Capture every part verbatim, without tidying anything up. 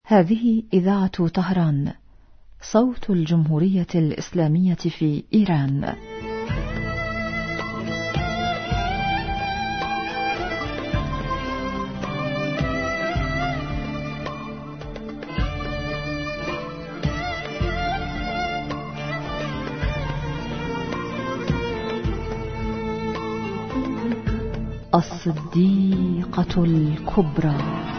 هذه إذاعة طهران، صوت الجمهورية الإسلامية في إيران. الصديقة الكبرى.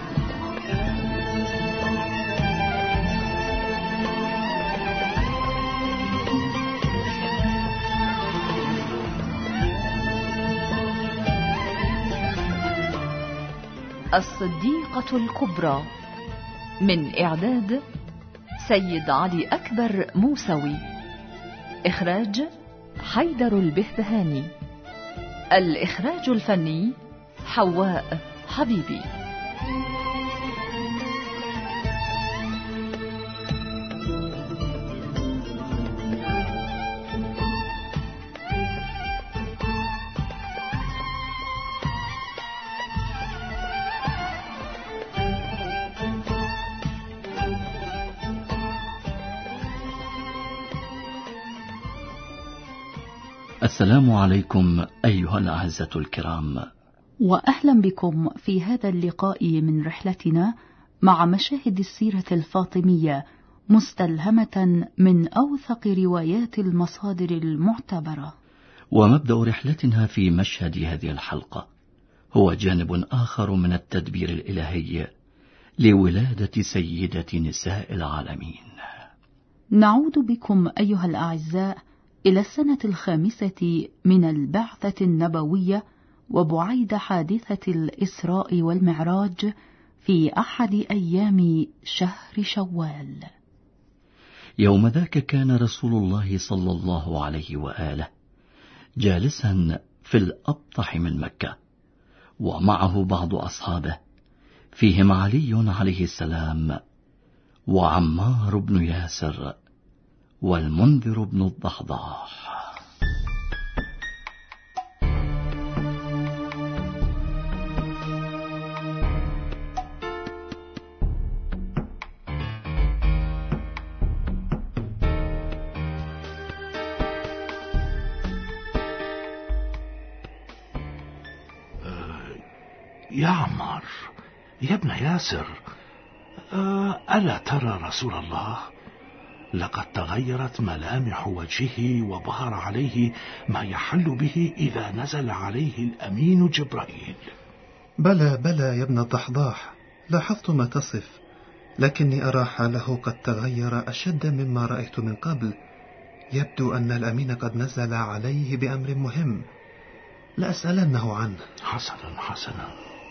الصديقة الكبرى، من إعداد سيد علي أكبر موسوي، إخراج حيدر البهبهاني، الإخراج الفني حواء حبيبي. السلام عليكم أيها الأعزة الكرام، وأهلا بكم في هذا اللقاء من رحلتنا مع مشاهد السيرة الفاطمية، مستلهمة من أوثق روايات المصادر المعتبرة. ومبدأ رحلتنا في مشهد هذه الحلقة هو جانب آخر من التدبير الإلهي لولادة سيدة نساء العالمين. نعود بكم أيها الأعزاء إلى السنة الخامسة من البعثة النبوية، وبعيد حادثة الإسراء والمعراج في أحد أيام شهر شوال. يوم ذاك كان رسول الله صلى الله عليه وآله جالسا في الأبطح من مكة، ومعه بعض أصحابه، فيهم علي عليه السلام، وعمار بن ياسر، والمنذر بن الضحضاح. يا عمار، يا ابن ياسر، ألا ترى رسول الله؟ لقد تغيرت ملامح وجهه، وظهر عليه ما يحل به إذا نزل عليه الأمين جبرائيل. بلى بلى يا ابن الضحضاح، لاحظت ما تصف، لكني أرى حاله قد تغير أشد مما رأيت من قبل. يبدو أن الأمين قد نزل عليه بأمر مهم، لأسألنه عنه. حسنا حسنا.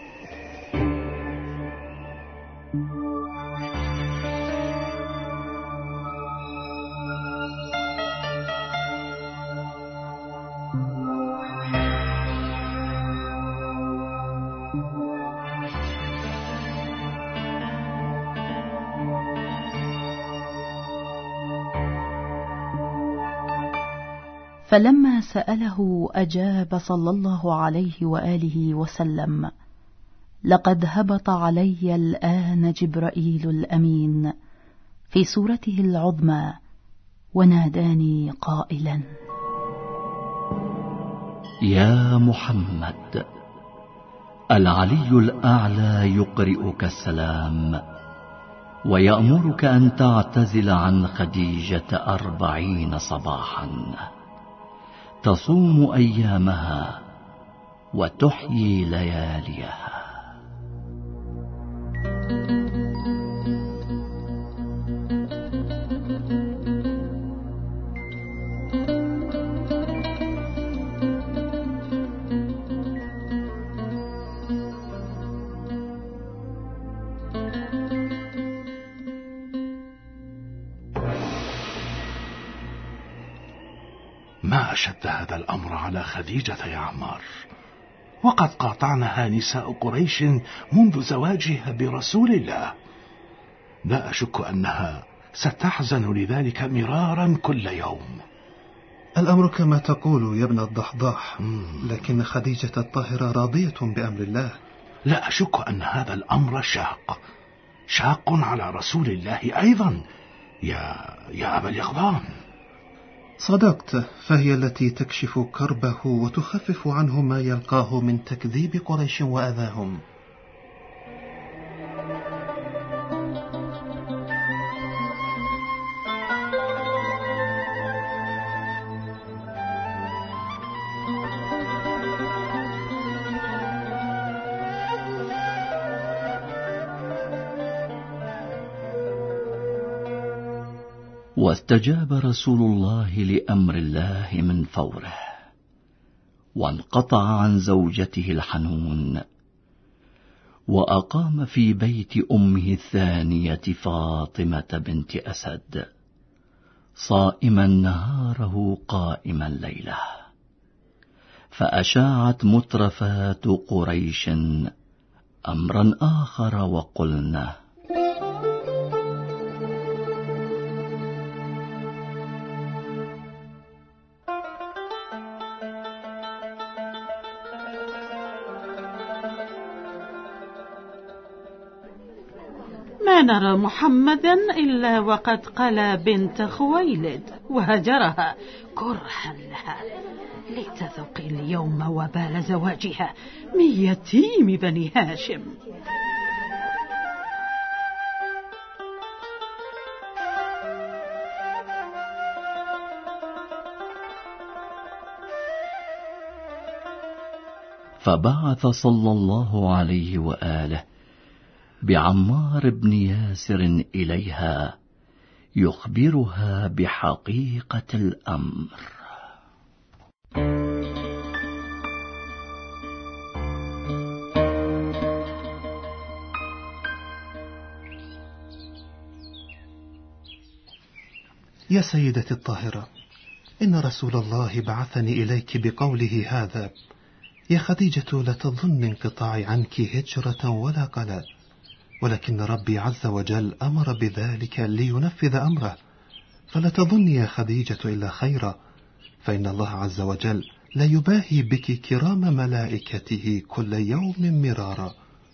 فلما سأله أجاب صلى الله عليه وآله وسلم: لقد هبط علي الآن جبرائيل الأمين في صورته العظمى، وناداني قائلا: يا محمد، العلي الأعلى يقرئك السلام، ويأمرك أن تعتزل عن خديجة أربعين صباحا، تصوم أيامها وتحيي لياليها. ما أشد هذا الأمر على خديجة يا عمار، وقد قاطعنها نساء قريش منذ زواجها برسول الله. لا أشك أنها ستحزن لذلك مرارا كل يوم. الأمر كما تقول يا ابن الضحضاح، لكن خديجة الطاهرة راضية بأمر الله. لا أشك أن هذا الأمر شاق شاق على رسول الله أيضا يا, يا أبا اليقظان. صدقت، فهي التي تكشف كربه وتخفف عنه ما يلقاه من تكذيب قريش وأذاهم. واستجاب رسول الله لأمر الله من فوره، وانقطع عن زوجته الحنون، وأقام في بيت أمه الثانية فاطمة بنت أسد، صائما نهاره قائما ليله. فأشاعت مترفات قريش أمرا آخر وقلنا: ما نرى محمدا إلا وقد قلى بنت خويلد وهجرها كرها لها، لتذق اليوم وبال زواجها من يتيم بني هاشم. فبعث صلى الله عليه وآله بعمار بن ياسر إليها يخبرها بحقيقة الأمر. يا سيدتي الطاهرة، إن رسول الله بعثني إليك بقوله هذا: يا خديجة، لا تظن انقطاعي عنك هجرة ولا قلق، ولكن ربي عز وجل أمر بذلك لينفذ أمره، فلا تظني يا خديجة إلا خيرا، فإن الله عز وجل لا يباهي بك كرام ملائكته كل يوم مرارا.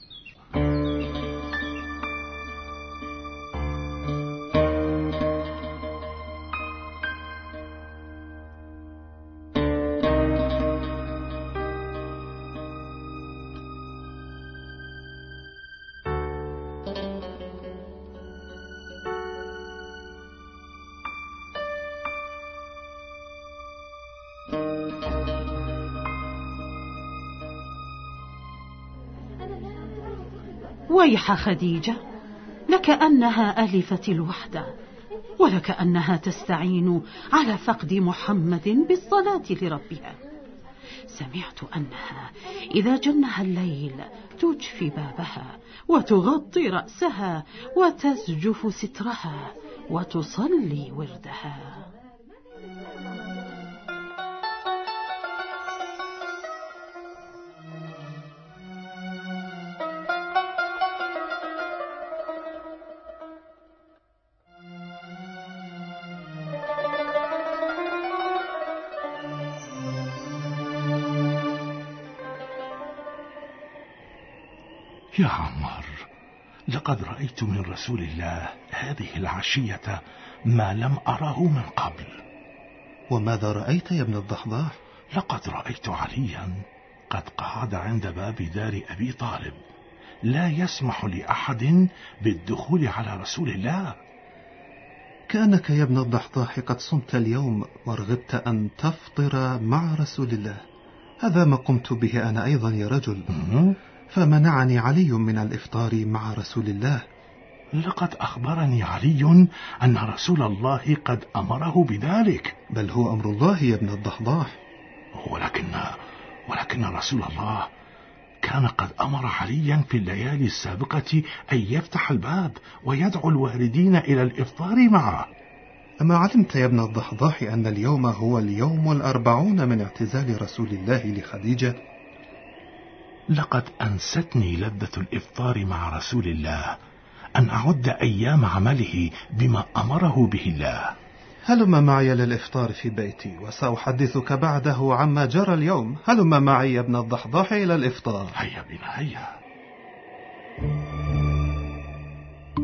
ويح خديجة، لكأنها ألفت الوحدة، ولكأنها تستعين على فقد محمد بالصلاة لربها. سمعت أنها إذا جنها الليل تجفي بابها وتغطي رأسها وتزجف سترها وتصلي وردها. يا عمار، لقد رأيت من رسول الله هذه العشية ما لم أره من قبل. وماذا رأيت يا ابن الضحضاح؟ لقد رأيت عليا قد قعد عند باب دار أبي طالب، لا يسمح لأحد بالدخول على رسول الله. كأنك يا ابن الضحضاح قد صمت اليوم ورغبت أن تفطر مع رسول الله. هذا ما قمت به أنا أيضا يا رجل، فمنعني علي من الإفطار مع رسول الله. لقد أخبرني علي أن رسول الله قد أمره بذلك. بل هو أمر الله يا ابن الضحضاح. ولكن ولكن رسول الله كان قد أمر عليا في الليالي السابقة أن يفتح الباب ويدعو الواردين إلى الإفطار معه. أما علمت يا ابن الضحضاح أن اليوم هو اليوم الأربعون من اعتزال رسول الله لخديجة؟ لقد أنستني لذة الإفطار مع رسول الله أن أعد أيام عمله بما أمره به الله. هلم معي للإفطار في بيتي وسأحدثك بعده عما جرى اليوم. هلم معي يا ابن الضحضاح إلى الإفطار. هيا بنا هيا.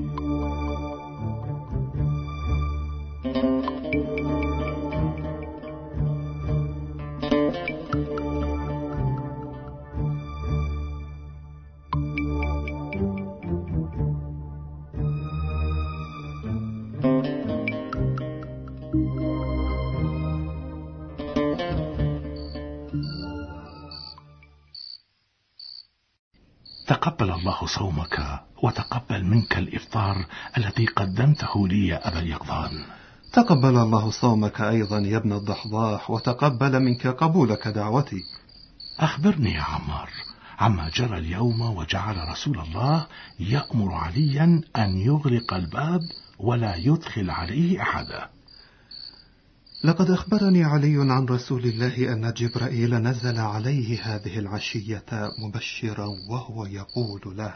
تقبل الله صومك وتقبل منك الإفطار الذي قدمته لي يا أبا اليقظان. تقبل الله صومك أيضا يا ابن الضحضاح، وتقبل منك قبولك دعوتي. أخبرني يا عمار عما جرى اليوم، وجعل رسول الله يأمر عليا أن يغلق الباب ولا يدخل عليه أحدا. لقد أخبرني علي عن رسول الله أن جبرائيل نزل عليه هذه العشية مبشرا وهو يقول له: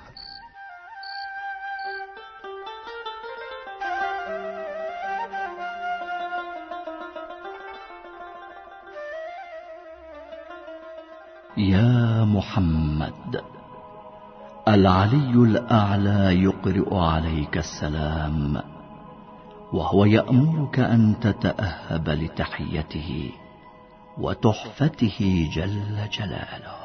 يا محمد، العلي الأعلى يقرئ عليك السلام، وهو يأمرك أن تتأهب لتحيته وتحفته جل جلاله.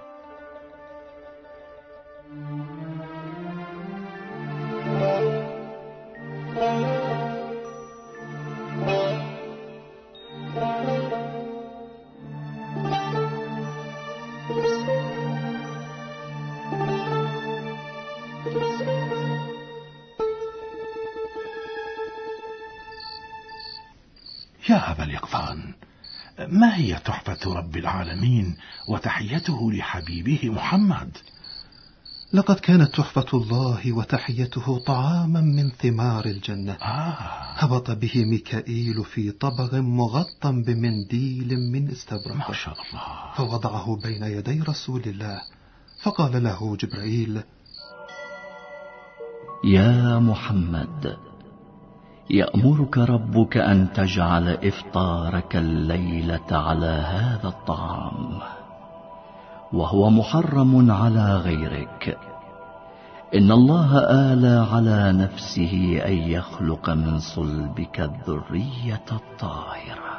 يا أبا اليقظان، ما هي تحفة رب العالمين وتحيته لحبيبه محمد؟ لقد كانت تحفة الله وتحيته طعاما من ثمار الجنة. آه. هبط به ميكائيل في طبق مغطى بمنديل من استبرق، ما شاء الله، فوضعه بين يدي رسول الله، فقال له جبرائيل: يا محمد، يأمرك ربك أن تجعل إفطارك الليلة على هذا الطعام، وهو محرم على غيرك. إن الله آلى على نفسه أن يخلق من صلبك الذرية الطاهرة.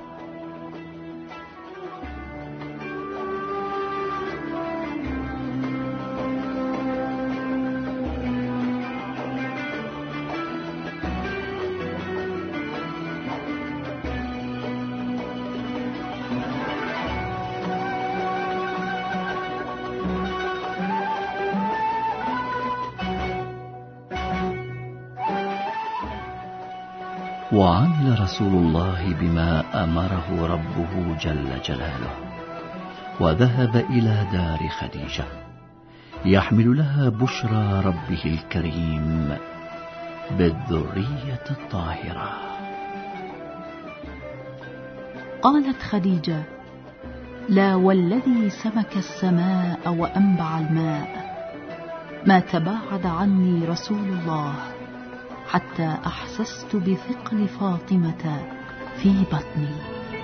وعمل رسول الله بما أمره ربه جل جلاله، وذهب إلى دار خديجة يحمل لها بشرى ربه الكريم بالذرية الطاهرة. قالت خديجة: لا والذي سمك السماء وأنبع الماء، ما تباعد عني رسول الله حتى أحسست بثقل فاطمة في بطني.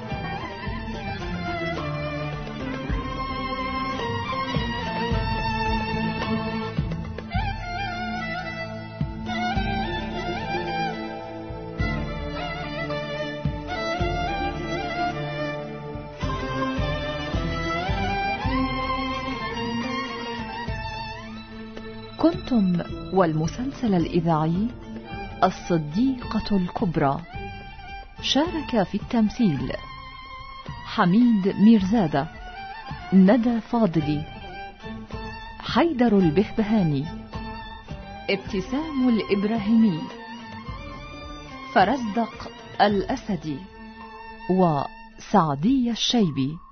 كنتم والمسلسل الإذاعي الصديقة الكبرى. شارك في التمثيل حميد ميرزادة، ندى فاضلي، حيدر البهبهاني، ابتسام الإبراهيمي، فرزدق الأسدي، وسعدية الشيبي.